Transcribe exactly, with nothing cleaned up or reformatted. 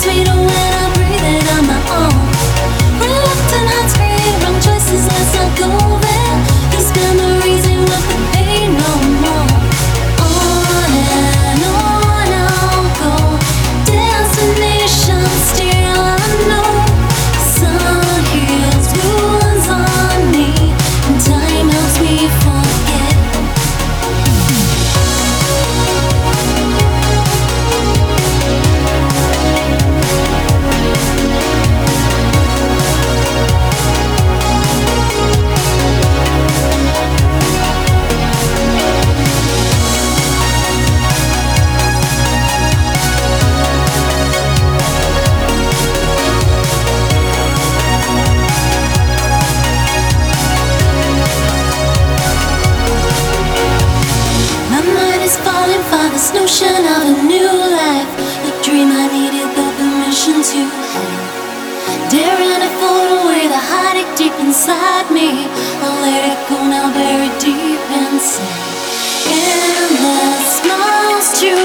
sweeter when I breathe it on my own. Reluctant hearts create wrong choices, let's not go there. These memories ain't worth the pain no more. On and on I'll go, destination still unknown. Sun heals wounds on me, and time helps me forget. My mind is falling for this notion of a new life, a dream I needed the permission to have. Daring to float away the heartache deep inside me. I'll let it go now, buried deep inside. In the smallest truth